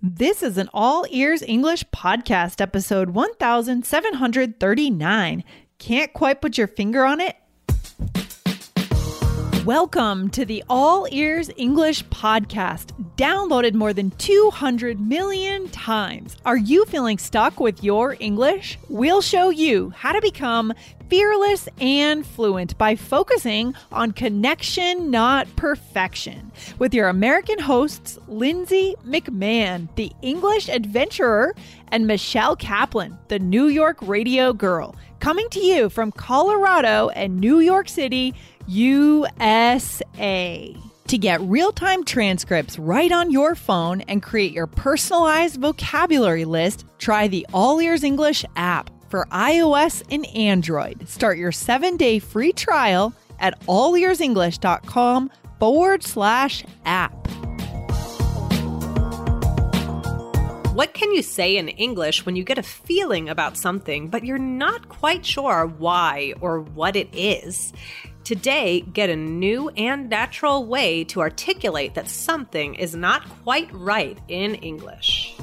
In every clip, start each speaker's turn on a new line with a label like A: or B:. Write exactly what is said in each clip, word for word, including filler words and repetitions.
A: This is an All Ears English podcast, episode one thousand seven hundred thirty-nine. Can't quite put your finger on it? Welcome to the All Ears English podcast, downloaded more than two hundred million times. Are you feeling stuck with your English? We'll show you how to become fearless and fluent by focusing on connection, not perfection. With your American hosts, Lindsay McMahon, the English adventurer, and Michelle Kaplan, the New York radio girl, coming to you from Colorado and New York City, U S A. To get real-time transcripts right on your phone and create your personalized vocabulary list, try the All Ears English app for iOS and Android. Start your seven-day free trial at allearsenglish.com forward slash app.
B: What can you say in English when you get a feeling about something, but you're not quite sure why or what it is? Today, get a new and natural way to articulate that something is not quite right in English.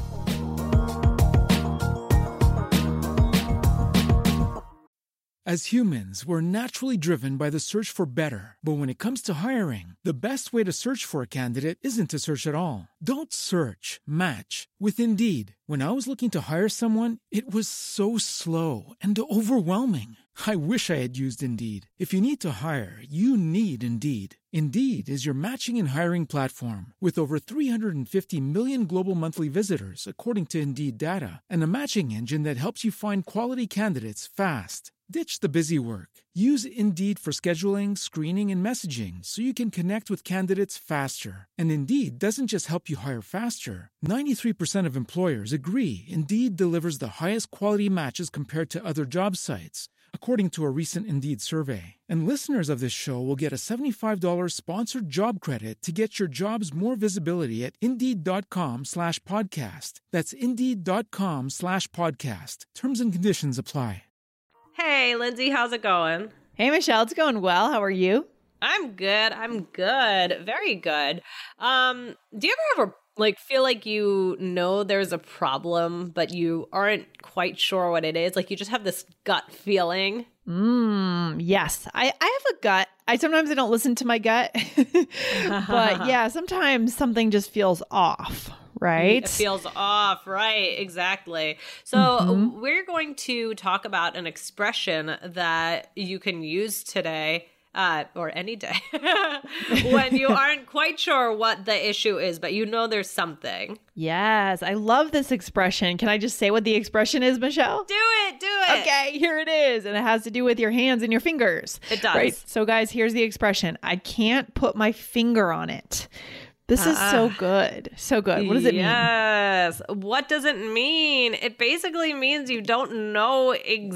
C: As humans, we're naturally driven by the search for better. But when it comes to hiring, the best way to search for a candidate isn't to search at all. Don't search, match with Indeed. When I was looking to hire someone, it was so slow and overwhelming. I wish I had used Indeed. If you need to hire, you need Indeed. Indeed is your matching and hiring platform with over three hundred fifty million global monthly visitors, according to Indeed data, and a matching engine that helps you find quality candidates fast. Ditch the busy work. Use Indeed for scheduling, screening, and messaging so you can connect with candidates faster. And Indeed doesn't just help you hire faster. ninety-three percent of employers agree Indeed delivers the highest quality matches compared to other job sites, according to a recent Indeed survey. And listeners of this show will get a seventy-five dollars sponsored job credit to get your jobs more visibility at Indeed.com slash podcast. That's Indeed.com slash podcast. Terms and conditions apply.
B: Hey, Lindsay, how's it going?
A: Hey, Michelle, it's going well. How are you?
B: I'm good. I'm good. Very good. Um, do you ever ever like feel like you know there's a problem, but you aren't quite sure what it is? Like you just have this gut feeling?
A: Mm, yes. I, I have a gut. I sometimes I don't listen to my gut, but yeah, sometimes something just feels off, right?
B: It feels off, right? Exactly. So mm-hmm. we're going to talk about an expression that you can use today. Uh, or any day when you aren't quite sure what the issue is, but you know there's something.
A: Yes, I love this expression. Can I just say what the expression is, Michelle?
B: Do it, do it.
A: Okay, here it is. And it has to do with your hands and your fingers.
B: It does.
A: Right? So guys, here's the expression. I can't put my finger on it. This is uh, so good. So good. What does it
B: yes.
A: mean?
B: Yes. What does it mean? It basically means you don't know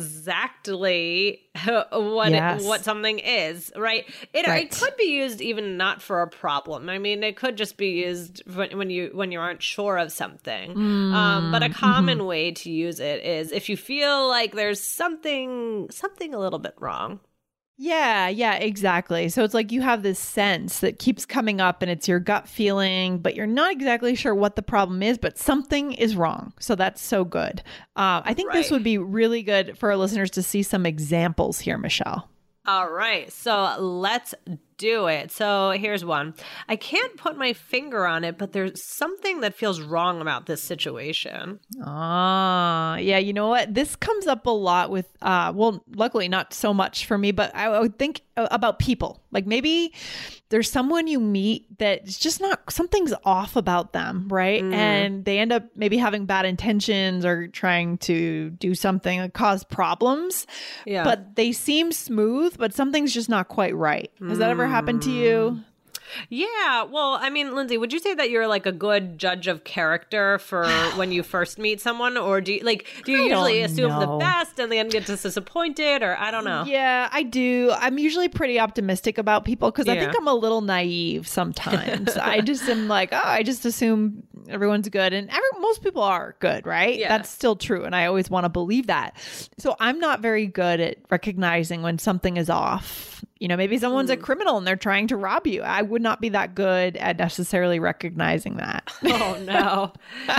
B: exactly what
A: yes.
B: it, what something is, right? It,
A: right?
B: It could be used even not for a problem. I mean, it could just be used when, when you when you aren't sure of something. Mm, um, but a common mm-hmm. way to use it is if you feel like there's something something a little bit wrong.
A: Yeah, yeah, exactly. So it's like you have this sense that keeps coming up and it's your gut feeling, but you're not exactly sure what the problem is, but something is wrong. So that's so good. Uh, I think right. this would be really good for our listeners to see some examples here, Michelle.
B: All right. So let's do it. So here's one. I can't put my finger on it, but there's something that feels wrong about this situation.
A: Ah, yeah. You know what? This comes up a lot with, uh, well, luckily not so much for me, but I would think about people. Like maybe there's someone you meet that's just not, something's off about them, right? Mm. And they end up maybe having bad intentions or trying to do something that cause problems. Yeah. But they seem smooth, but something's just not quite right. Has mm. that ever happened to you?
B: Yeah. Well, I mean, Lindsay, would you say that you're like a good judge of character for when you first meet someone? Or do you like, do you I usually assume know. the best and then get disappointed, or I don't know?
A: Yeah, I do. I'm usually pretty optimistic about people because yeah. I think I'm a little naive sometimes. I just am like, oh, I just assume everyone's good. And every, most people are good, right? Yeah. That's still true. And I always want to believe that. So I'm not very good at recognizing when something is off. You know, maybe someone's mm. a criminal and they're trying to rob you. I would not be that good at necessarily recognizing that.
B: Oh, no.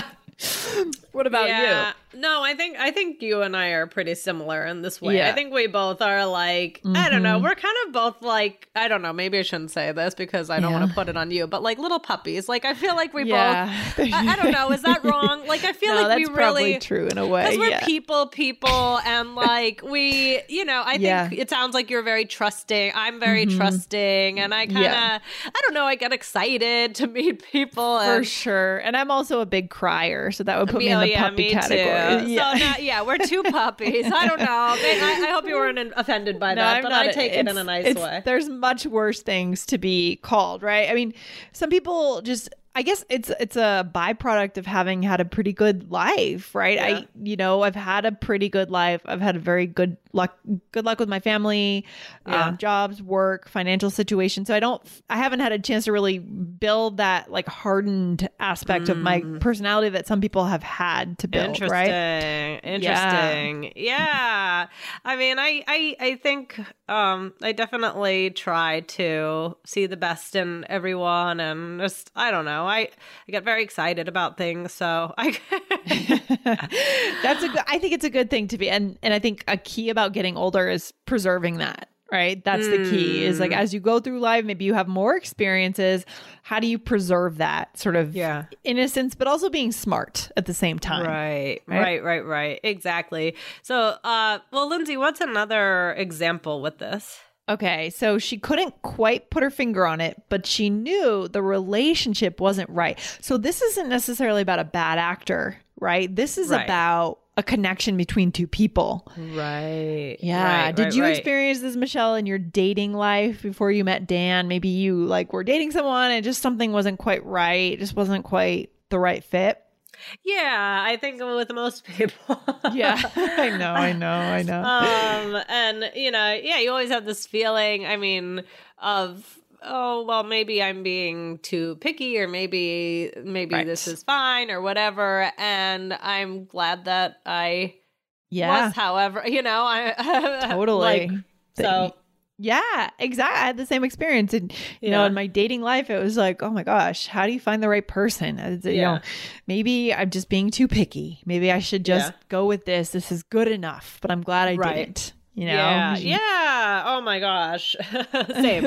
A: What about
B: yeah.
A: you?
B: No, I think I think you and I are pretty similar in this way.
A: Yeah.
B: I think we both are like, mm-hmm. I don't know, we're kind of both like, I don't know, maybe I shouldn't say this because I don't yeah. want to put it on you, but like little puppies. Like I feel like we yeah. both, I, I don't know, is that wrong? Like I feel
A: no,
B: like we
A: that's
B: really,
A: probably true in a way.
B: Because we're
A: yeah.
B: people, people, and like we, you know, I think
A: yeah.
B: it sounds like you're very trusting. I'm very mm-hmm. trusting, and I kind of, yeah. I don't know, I get excited to meet people.
A: For
B: and,
A: sure. And I'm also a big crier, so that would put me, me in
B: oh,
A: the
B: yeah,
A: puppy
B: me
A: category.
B: Too.
A: Yeah.
B: So now, yeah, we're two puppies. I don't know. I, I hope you weren't offended by
A: no,
B: that,
A: I'm
B: but
A: not,
B: I take it in a nice
A: it's,
B: way.
A: There's much worse things to be called, right? I mean, some people just, I guess it's it's a byproduct of having had a pretty good life, right?
B: Yeah.
A: I, you know, I've had a pretty good life. I've had a very good luck, good luck with my family,
B: yeah.
A: um, jobs, work, financial situation. So I don't, I haven't had a chance to really build that like hardened aspect mm. of my personality that some people have had to build,
B: Interesting.
A: right?
B: Interesting. Yeah. yeah. I mean, I, I, I think um, I definitely try to see the best in everyone, and just, I don't know. I, I get very excited about things, so I.
A: That's a good. I think it's a good thing to be, and and I think a key about getting older is preserving that. Right, that's mm. the key. Is like as you go through life, maybe you have more experiences. How do you preserve that sort of
B: yeah.
A: innocence, but also being smart at the same time?
B: Right, right, right, right, right. Exactly. So, uh, well, Lindsay, what's another example with this?
A: Okay, so she couldn't quite put her finger on it, but she knew the relationship wasn't right. So this isn't necessarily about a bad actor, right? This is
B: right.
A: about a connection between two people.
B: Right.
A: Yeah.
B: Right,
A: Did
B: right,
A: you
B: right.
A: experience this, Michelle, in your dating life before you met Dan? Maybe you like were dating someone and just something wasn't quite right. It just wasn't quite the right fit.
B: Yeah, I think with most people.
A: yeah, I know, I know, I know.
B: Um, and, you know, yeah, you always have this feeling, I mean, of, oh, well, maybe I'm being too picky, or maybe maybe right. this is fine or whatever. And I'm glad that I
A: yeah.
B: was, however, you know, I
A: totally.
B: like, so.
A: Yeah, exactly. I had the same experience. And, you
B: yeah.
A: know, in my dating life, it was like, oh my gosh, how do you find the right person? You
B: yeah.
A: know, maybe I'm just being too picky. Maybe I should just
B: yeah.
A: go with this. This is good enough, but I'm glad I
B: right.
A: didn't. You know?
B: Yeah. yeah. Oh my gosh. Same.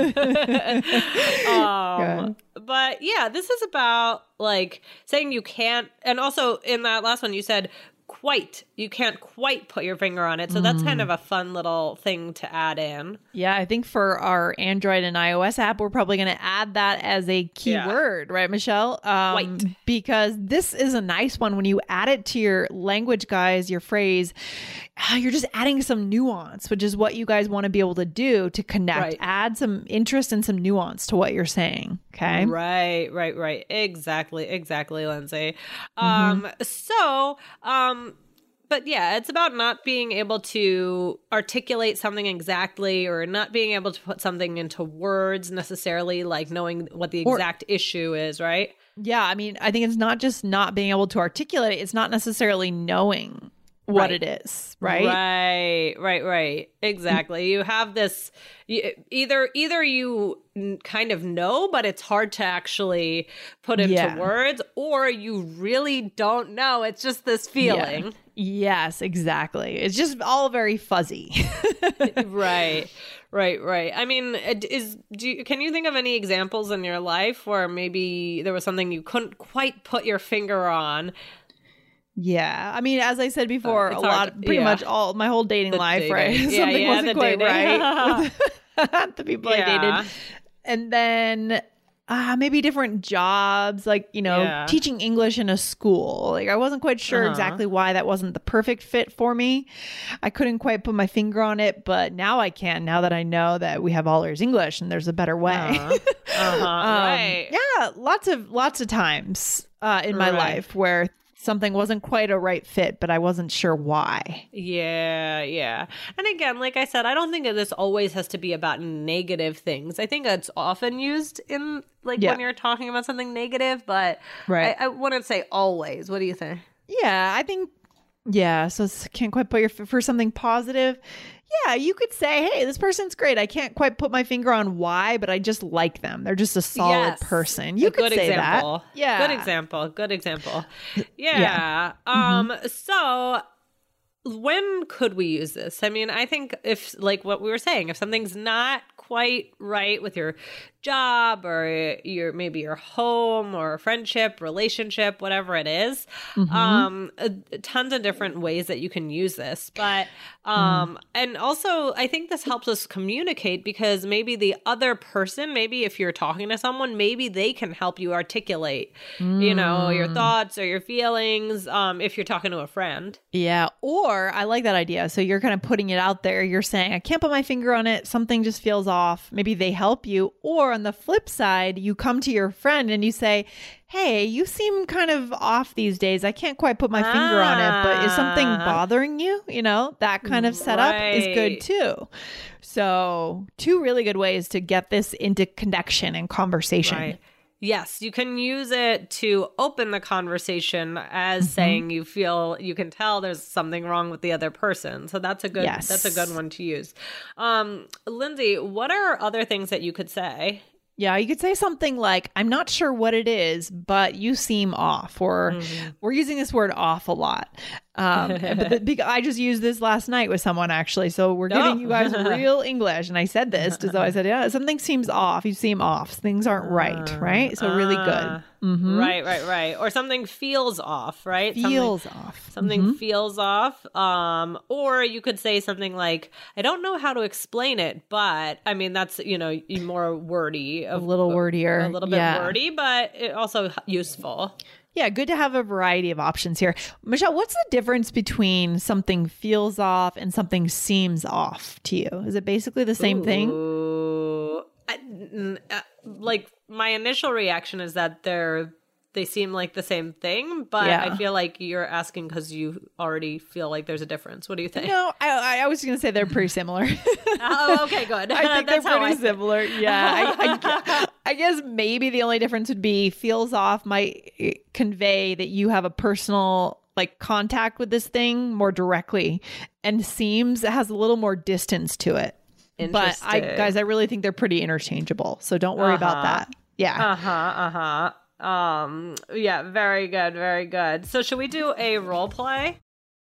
B: um, but yeah, this is about like saying you can't. And also in that last one, you said quite, you can't quite put your finger on it. So that's kind of a fun little thing to add in.
A: Yeah, I think for our Android and iOS app, we're probably going to add that as a keyword, yeah. right, Michelle? Um,
B: quite.
A: Because this is a nice one. When you add it to your language guys, your phrase, you're just adding some nuance, which is what you guys want to be able to do to connect,
B: right.
A: add some interest and some nuance to what you're saying. Okay.
B: Right, right, right. Exactly, exactly, Lindsay.
A: Mm-hmm.
B: Um, so, um, but yeah, it's about not being able to articulate something exactly, or not being able to put something into words necessarily, like knowing what the exact or, issue is, right?
A: Yeah, I mean, I think it's not just not being able to articulate it. It's not necessarily knowing what
B: right.
A: it is, right?
B: Right, right, right. Exactly. You have this, you, either either you kind of know, but it's hard to actually put into
A: yeah.
B: words, or you really don't know. It's just this feeling.
A: Yeah. Yes, exactly. It's just all very fuzzy.
B: Right, right, right. I mean, is do you, can you think of any examples in your life where maybe there was something you couldn't quite put your finger on?
A: Yeah. I mean, as I said before,
B: uh,
A: a lot,
B: to,
A: pretty
B: yeah.
A: much all my whole dating
B: the
A: life,
B: dating.
A: right?
B: Yeah,
A: Something
B: yeah,
A: wasn't quite
B: dating.
A: right with the people
B: yeah.
A: I dated. And then uh, maybe different jobs, like, you know,
B: yeah.
A: teaching English in a school. Like, I wasn't quite sure uh-huh. exactly why that wasn't the perfect fit for me. I couldn't quite put my finger on it, but now I can, now that I know that we have all ears English and there's a better way.
B: Uh-huh. Uh-huh. um, right.
A: Yeah, lots of, lots of times uh, in my
B: right.
A: life where something wasn't quite a right fit, but I wasn't sure why.
B: Yeah, yeah. And again, like I said, I don't think that this always has to be about negative things. I think that's often used in like yeah. when you're talking about something negative, but
A: right.
B: I, I wouldn't say always. What do you think?
A: Yeah, I think Yeah. So s- can't quite put your, for something positive. Yeah. You could say, hey, this person's great. I can't quite put my finger on why, but I just like them. They're just a solid
B: Yes.
A: person. You
B: A
A: could
B: good
A: say
B: example.
A: that. Yeah.
B: Good example. Good example. Yeah.
A: Yeah.
B: Um, so when could we use this? I mean, I think if, like what we were saying, if something's not quite right with your job or your maybe your home or friendship, relationship, whatever it is,
A: Mm-hmm.
B: um, uh, tons of different ways that you can use this. But um, mm. and also, I think this helps us communicate because maybe the other person, maybe if you're talking to someone, maybe they can help you articulate, mm. you know, your thoughts or your feelings. Um, if you're talking to a friend,
A: yeah. Or I like that idea. So you're kind of putting it out there. You're saying, I can't put my finger on it. Something just feels off. Maybe they help you. Or on the flip side, you come to your friend and you say, hey, you seem kind of off these days. I can't quite put my ah. finger on it, but is something bothering you? You know, that kind of setup right. is good too. So two really good ways to get this into connection and conversation.
B: Right. Yes, you can use it to open the conversation as mm-hmm. saying you feel, you can tell there's something wrong with the other person. So that's a good, yes. that's a good one to use. Um, Lindsay, what are other things that you could say?
A: Yeah, you could say something like, I'm not sure what it is, but you seem off. Or mm-hmm. we're using this word off a lot. Um, but the, I just used this last night with someone, actually. So we're giving oh. you guys real English. And I said this. So I said, yeah, something seems off. You seem off. Things aren't right. Right. So really good. Mm-hmm.
B: Right, right, right. Or something feels off, right?
A: Feels
B: something,
A: off.
B: Something
A: mm-hmm.
B: feels off. Um, or you could say something like, I don't know how to explain it, but I mean, that's, you know, more wordy.
A: A little wordier.
B: A little bit
A: yeah.
B: wordy, but it also useful.
A: Yeah, good to have a variety of options here. Michelle, what's the difference between something feels off and something seems off to you? Is it basically the same
B: Ooh.
A: thing?
B: I, uh, like my initial reaction is that they're they seem like the same thing, but yeah. I feel like you're asking because you already feel like there's a difference. What do you think?
A: No, I, I was going to say they're pretty similar.
B: Oh, okay, good.
A: I think
B: That's
A: they're pretty
B: I
A: similar. Yeah, I, I, I guess maybe the only difference would be feels off might convey that you have a personal like contact with this thing more directly, and seems has a little more distance to it. But I, guys, I really think they're pretty interchangeable. So don't worry uh-huh. about that. Yeah.
B: Uh huh. Uh huh. Um, yeah, very good, very good. So should we do a role play?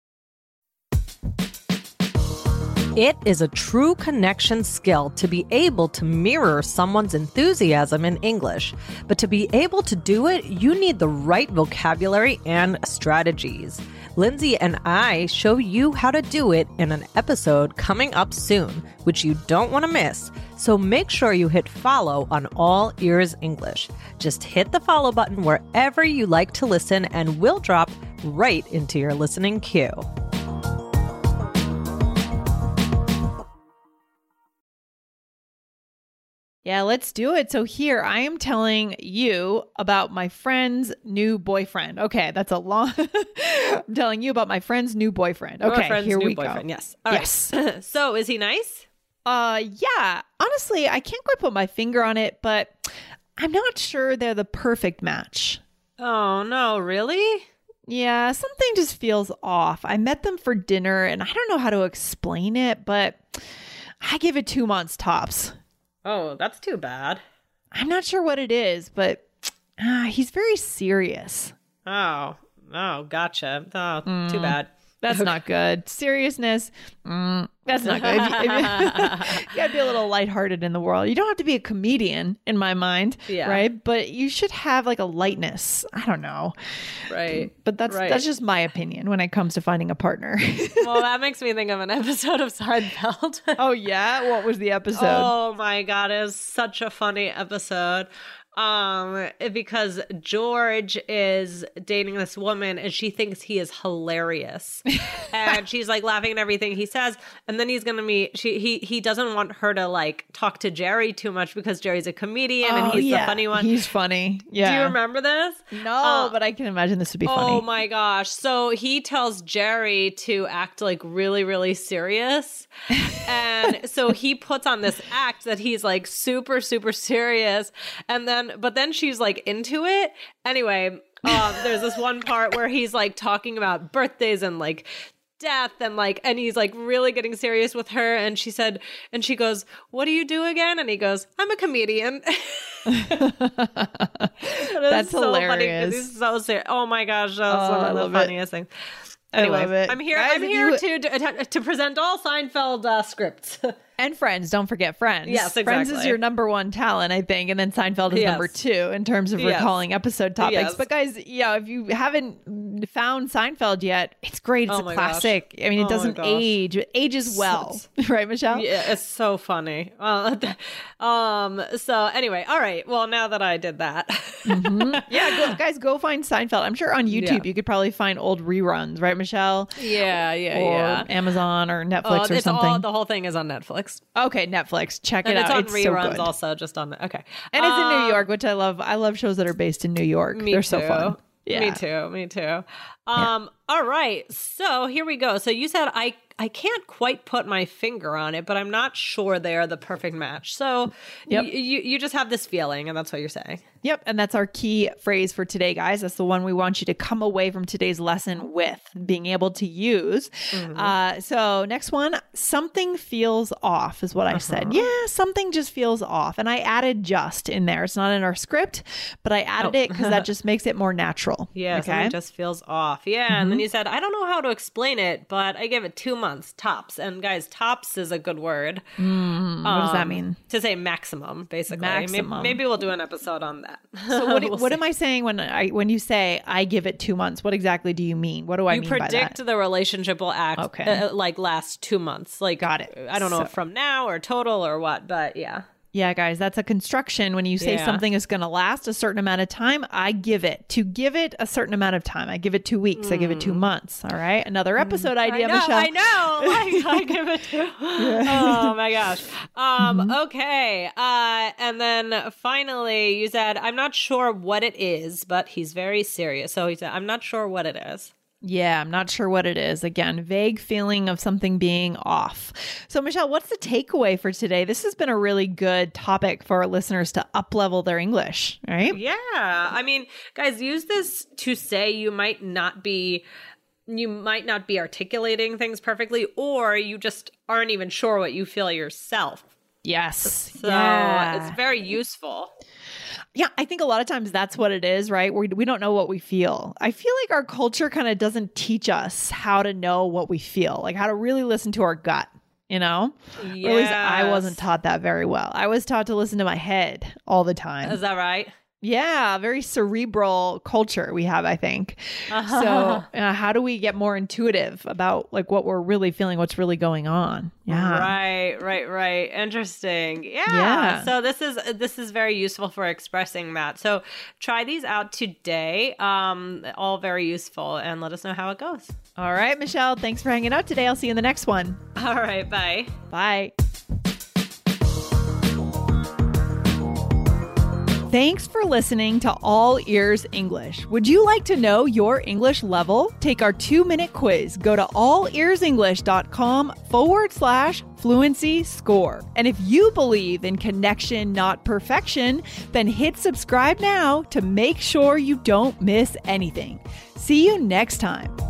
B: It is a true connection skill to be able to mirror someone's enthusiasm in English. But to be able to do it, you need the right vocabulary and strategies. Lindsay and I show you how to do it in an episode coming up soon, which you don't want to miss. So make sure you hit follow on All Ears English. Just hit the follow button wherever you like to listen, and we'll drop right into your listening queue.
A: Yeah, let's do it. So here I am telling you about my friend's new boyfriend. Okay, that's a long... I'm telling you about my friend's new boyfriend. Okay,
B: friend's
A: here
B: new
A: we
B: boyfriend.
A: go.
B: Yes. All
A: yes.
B: Right. So is he nice?
A: Uh, yeah. Honestly, I can't quite put my finger on it, but I'm not sure they're the perfect match.
B: Oh, no, really?
A: Yeah, something just feels off. I met them for dinner and I don't know how to explain it, but I give it two months tops.
B: Oh, that's too bad.
A: I'm not sure what it is, but uh, he's very serious.
B: Oh, oh, gotcha. Oh, mm, too bad.
A: That's not good. Seriousness, mm, that's not good. If you, if you, you gotta be a little lighthearted in the world. You don't have to be a comedian, in my mind, yeah. right? But you should have like a lightness. I don't know,
B: right?
A: But that's
B: right.
A: that's just my opinion when it comes to finding a partner.
B: Well, that makes me think of an episode of Seinfeld.
A: Oh yeah, what was the episode?
B: Oh my god, it was such a funny episode. Um, because George is dating this woman and she thinks he is hilarious. And she's like laughing at everything he says. And then he's going to meet, she, he, he doesn't want her to like talk to Jerry too much because Jerry's a comedian oh, and he's
A: yeah.
B: the funny one.
A: He's funny. Yeah.
B: Do you remember this?
A: No,
B: uh,
A: but I can imagine this would be funny.
B: Oh my gosh. So he tells Jerry to act like really, really serious. And so he puts on this act that he's like super, super serious. And then, but then she's like into it. Anyway, Um, there's this one part where he's like talking about birthdays and like death and like, and he's like really getting serious with her. And she said, and she goes, "What do you do again?" And he goes, "I'm a comedian."
A: That's
B: so
A: hilarious.
B: Funny, he's so serious. Oh my gosh, that's
A: Oh,
B: one
A: I
B: of the
A: love
B: funniest things.
A: I
B: Anyway,
A: love it.
B: I'm here.
A: Guys,
B: I'm
A: if
B: here
A: you-
B: to, to to present all Seinfeld uh, scripts.
A: And Friends, don't forget Friends.
B: Yes,
A: Friends is
B: exactly.
A: your number one talent, I think, and then Seinfeld is
B: Yes.
A: number two in terms of
B: Yes.
A: recalling episode topics.
B: Yes.
A: But guys, yeah, if you haven't found Seinfeld yet, it's great. It's
B: Oh
A: a
B: my
A: classic.
B: gosh.
A: I mean,
B: Oh
A: it
B: my
A: doesn't
B: gosh.
A: age. It ages well, right, Michelle?
B: Yeah, it's so funny. Uh, um. So anyway, all right. Well, now that I did that,
A: Yeah, go, guys, go find Seinfeld. I'm sure on YouTube
B: Yeah.
A: you could probably find old reruns, right, Michelle?
B: yeah, yeah,
A: Or
B: yeah.
A: Amazon or
B: Oh,
A: Netflix or
B: it's
A: something.
B: all the whole thing is on Netflix,
A: Okay, Netflix. Check
B: and
A: it
B: it's
A: out.
B: on
A: it's
B: reruns
A: so good.
B: also, just on the okay.
A: And it's in New
B: Um,
A: York, which I love. I love shows that are based in New York.
B: Me
A: They're
B: too.
A: so fun. Yeah.
B: Me too. Me too. Um. All right. So here we go. So you said I I can't quite put my finger on it, but I'm not sure they are the perfect match. So
A: Yep.
B: y- you you just have this feeling, and that's what you're saying.
A: Yep. And that's our key phrase for today, guys. That's the one we want you to come away from today's lesson with, being able to use.
B: Mm-hmm.
A: Uh, so, next one, something feels off is what I
B: Uh-huh.
A: said. Yeah, something just feels off. And I added just in there. It's not in our script, but I added it because that just makes it more natural.
B: Oh. Yeah,
A: Okay.
B: something just feels off. Yeah, and then you said, I don't know how to explain it, but I give it two months tops. And guys, tops is a good word.
A: what does that
B: Um,
A: mean?
B: To say maximum, basically.
A: Maximum.
B: Maybe, maybe we'll do an episode on that.
A: So what, what am I saying when I when you say I give it two months? What exactly do you mean? What do I
B: You
A: mean by
B: predict
A: that?
B: the relationship will act
A: Okay.
B: uh, like last two months. Like,
A: Got it.
B: I don't know
A: So-
B: if from now or total or what, but yeah.
A: Yeah, guys, that's a construction. When you say
B: Yeah.
A: something is going to last a certain amount of time, I give it. To give it a certain amount of time, I give it two weeks. I give it two months. All right. Another episode idea,
B: I know,
A: Michelle.
B: I know. Like, I give it to. Oh my gosh. Um.
A: Mm-hmm.
B: Okay. Uh. And then finally, you said, "I'm not sure what it is, but he's very serious." So he said, "I'm not sure what it is."
A: Yeah, I'm not sure what it is. Again, vague feeling of something being off. So, Michelle, what's the takeaway for today? This has been a really good topic for our listeners to up-level their English, right?
B: Yeah. I mean, guys, use this to say you might not be. You might not be articulating things perfectly, or you just aren't even sure what you feel yourself.
A: Yes.
B: So
A: yeah.
B: it's very useful.
A: Yeah, I think a lot of times that's what it is, right? We we don't know what we feel. I feel like our culture kind of doesn't teach us how to know what we feel, like how to really listen to our gut, you know? Or at least I
B: Yes.
A: wasn't taught that very well. I was taught to listen to my head all the time.
B: Is that right?
A: Yeah, very cerebral culture we have, I think.
B: Uh-huh.
A: So, uh, how do we get more intuitive about like what we're really feeling, what's really going on? Yeah.
B: Right, right, right. Interesting. Yeah.
A: Yeah.
B: So this is this is very useful for expressing that. So try these out today. Um, all very useful, and let us know how it goes.
A: All right, Michelle, thanks for hanging out today. I'll see you in the next one.
B: All right. Bye.
A: Bye. Thanks for listening to All Ears English. Would you like to know your English level? Take our two-minute quiz. Go to allearsenglish.com forward slash fluency score. And if you believe in connection, not perfection, then hit subscribe now to make sure you don't miss anything. See you next time.